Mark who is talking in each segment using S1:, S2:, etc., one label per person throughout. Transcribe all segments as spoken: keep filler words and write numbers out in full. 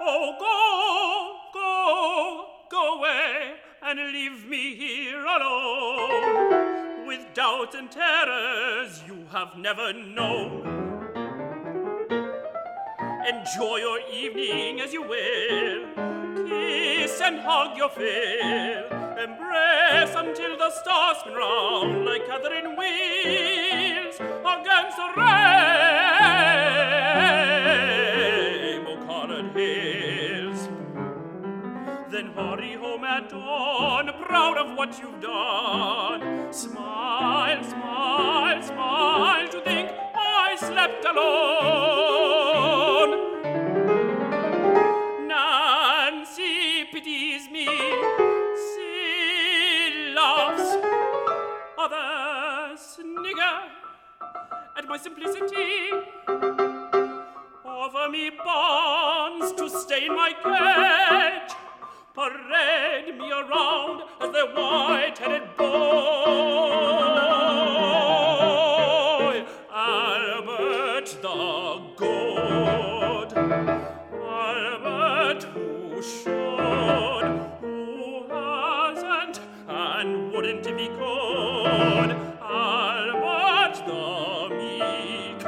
S1: Oh, go, go, go away and leave me here alone with doubts and terrors you have never known. Enjoy your evening as you will, kiss and hug your fill, embrace until the stars spin round like Catherine wheels against the rainbow-colored hills. Then hurry home at dawn, proud of what you've done. Smile, smile, smile to think I slept alone. Nancy pities me, she laughs. Others snigger at my simplicity. Offer me bonds to stay in my cage, parade me around as their white-headed boy. Albert the Good, Albert who should, who hasn't, and wouldn't if he could. Albert the Meek,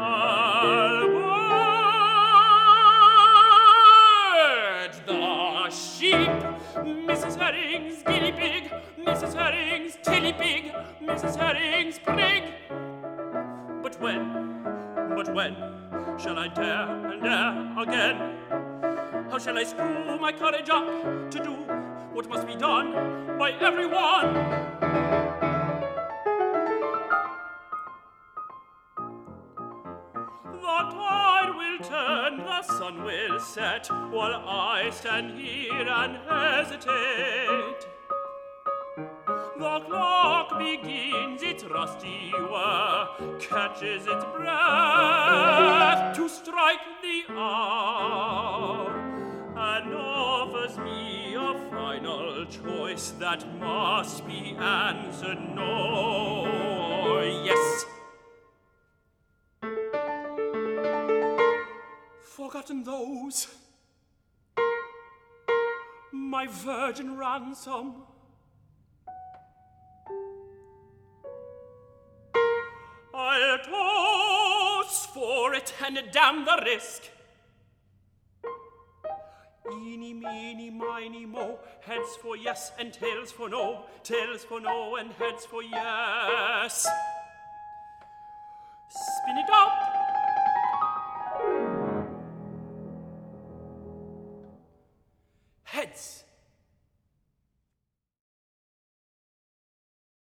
S1: Albert the Sheep, Missus Herring's guinea pig, Missus Herring's tilly pig, Missus Herring's prig. But when, but when shall I dare and dare again? How shall I screw my courage up to do what must be done by everyone? The tide will turn, the sun will set, while I stand here and hesitate. The clock begins its rusty whir, catches its breath to strike the hour, and offers me a final choice that must be answered no. Yes. Forgotten those, my virgin ransom. I'll toss for it and damn the risk. Eeny, meeny, miny, mo, heads for yes and tails for no, tails for no and heads for yes. Spin it up. Heads.